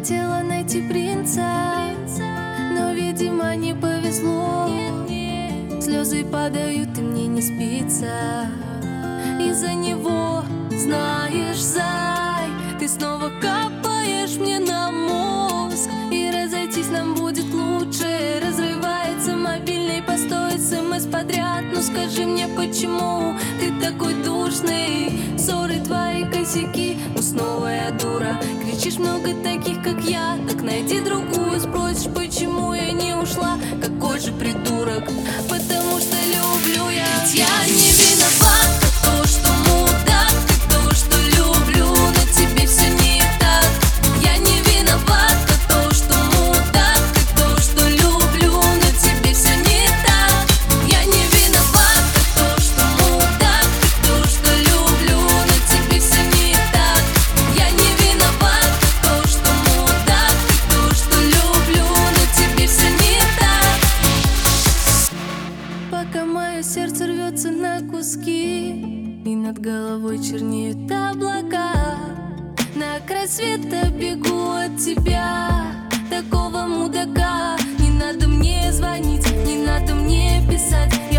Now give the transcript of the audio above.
хотела найти принца, но, видимо, не повезло. Слезы падают, и мне не спится из-за него. Знаешь, зай, ты снова капаешь мне на мозг, и разойтись нам будет лучше. Разрывается мобильный, постой, СМС подряд. Ну скажи мне, почему ты такой душный? Ссоры твои косяки, ну снова я дура. Кричишь много таких, как я, так найди другую. Спросишь, почему я не ушла? Какой же придурок, потому что люблю я. Ведь я не виновата, то, что мудак, ты то, что люблю, но тебе все не так. Я не виновата, то, что мудак, ты то, что люблю, но тебе все не так. Я не виновата, то, что мудак, ты то, что люблю, но тебе все не так. Я не виновата, то, что мудак, ты то, что люблю, но тебе все не так. Пока мое сердце рвется на куски, и над головой чернеют облака, на край света бегу от тебя, такого мудака. Не надо мне звонить, не надо мне писать.